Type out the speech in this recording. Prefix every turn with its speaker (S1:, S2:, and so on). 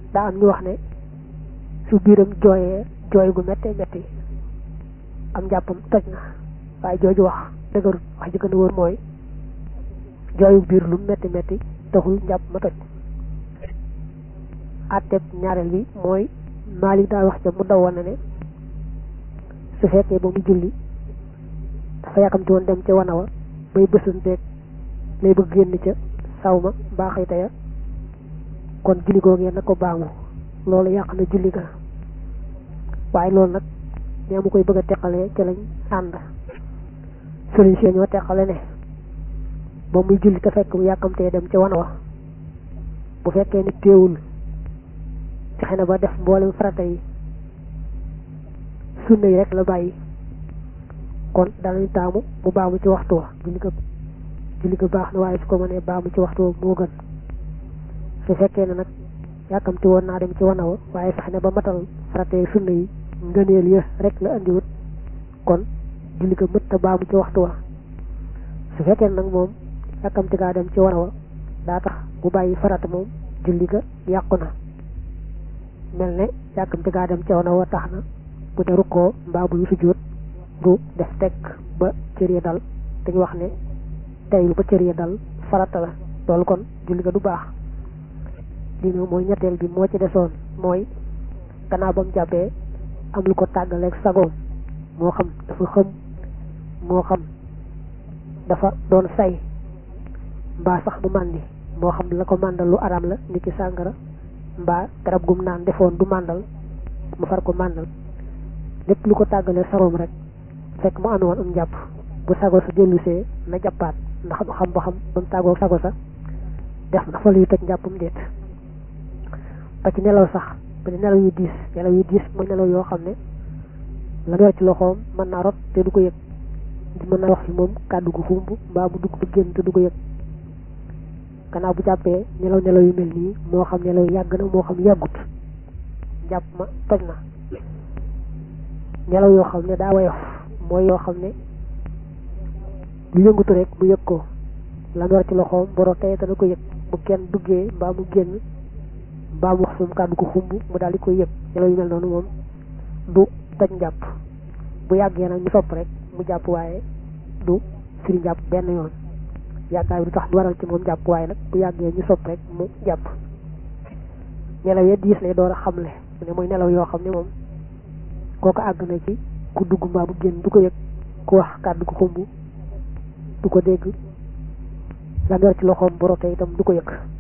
S1: daa am ñu wax ne su biiram jooyee jooy gu méttee métti am njàppam toj na waaye jooju wax dëgërut wax ji gën a wóor mooy jooyu biir lu métti métti taxul njàpp ma toj. àtteeb ñaareel bi mooy Maalik daa wax ca mu dawoon na ne su fekkee ba mu julli dafa yàkkamti woon dem ca wana wa bay bësanteeg lay bëgg génn ca saw ma mbaa xëyta ya kon julli googee na ko baamu loolu yàq na julli ga waaye loolu nag nee mu koy bëgg a teqalee ca lañ ànd sëriñ si ñoo teqale ne ba muy julli te fekk mu yàkkamtee dem ca wana wa bu fekkee ni teewul fexe na ba def mboolem farata yi sunna yi rek la bàyyi kon danañ taamu mu baamu ci waxtu wa julli ko baax na waaye su ko mënee baamu ci waxtu wa moo gën su fekkee ne nag yàkkamti woon naa dem ci wana wa waaye fexe na ba matal farata yi sunna yi ngëneel ya rek la andiwut kon julli ko mët ta baamu ci waxtu wa su fekkee nag moom yàkkamti gaa dem ci wana wa daa tax mu bàyyi farata moom julli ga yàqu na mel ne yàkkamti gaa dem ci wana wa tax na bu ne rukkoo mbaa bu sujjóot du def tekk ba cër ya dal dañu wax ne teylu ba cër ya dal farata la loolu kon julli ga du baax. lii nag mooy ñetteel bi moo ci desoon mooy gannaaw ba mu jàppee am lu ko tàggaleeg sagoom moo xam dafa xëm moo xam dafa doon say mbaa sax mu màndi moo xam la ko màndal lu araam la niki sàngara mbaa garab gum naan defoon du màndal mu far ko màndal lépp lu ko tàggalee sagoom rek fekk mu amee woon am njàpp bu sago sa dellusee na jàppaat ndax du xam ba xam ba mu tàggoo sago sa def na fa luy toj njàppam déet. ba ci nelaw sax ba ci nelaw yu diis mooy nelaw yoo xam ne la yor ci loxoom mën naa rot te du ko yëg mën naa wax ci moom kàddu gu xumb mbaa bu dugg ba génn te du ko yëg gannaaw bu jàppee nelaw yu mel nii moo xam nelaw yàgg na moo xam yàggut jàpp ma toj na. nelaw yoo xam ne daa woyof mooy yoo xam ne lu yëngutu rek bu yëg ko la yor ci loxoom bu rotee te du ko yëg bu kenn duggee mbaa mu génn mbaa mu wax moom kàddu ko xumb mu daal di koy yëg nelaw yu mel noonu moom du toj njàpp bu yàggee nag ñu sopp rek mu jàpp waaye du firi njàpp benn yoon yàggaay bi du tax du waral ci moom jàpp waaye nag bu yàggee ñu sopp rek mu jàpp. nelaw ya diis lay door a xamle ne mooy nelaw yoo xam ne moom kooku àgg na ci ku dugg mbaa bu génn du ko yëg ku wax kàddu ko xumb du ko dégg la yor ci loxoom bu rote itam du ko yëg.